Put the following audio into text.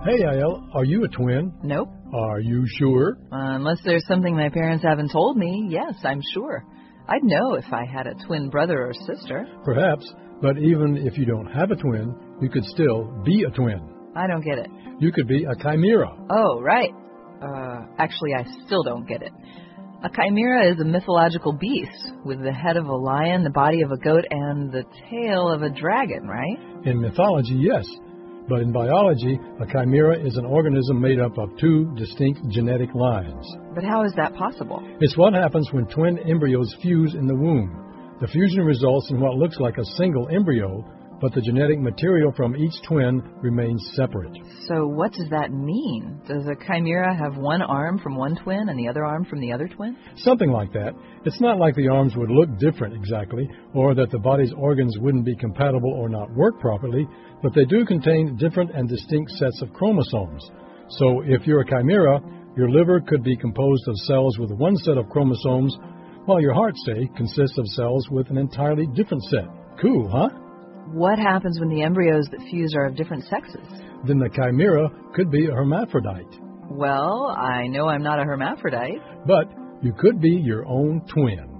Hey, Yael, are you a twin? Nope. Are you sure? Unless there's something my parents haven't told me, yes, I'm sure. I'd know if I had a twin brother or sister. Perhaps, but even if you don't have a twin, you could still be a twin. I don't get it. You could be a chimera. Oh, right. Actually, I still don't get it. A chimera is a mythological beast with the head of a lion, the body of a goat, and the tail of a dragon, right? In mythology, yes. But in biology, a chimera is an organism made up of two distinct genetic lines. But how is that possible? It's what happens when twin embryos fuse in the womb. The fusion results in what looks like a single embryo, but the genetic material from each twin remains separate. So what does that mean? Does a chimera have one arm from one twin and the other arm from the other twin? Something like that. It's not like the arms would look different exactly, or that the body's organs wouldn't be compatible or not work properly, but they do contain different and distinct sets of chromosomes. So if you're a chimera, your liver could be composed of cells with one set of chromosomes, while your heart, say, consists of cells with an entirely different set. Cool, huh? What happens when the embryos that fuse are of different sexes? Then the chimera could be a hermaphrodite. Well, I know I'm not a hermaphrodite. But you could be your own twin.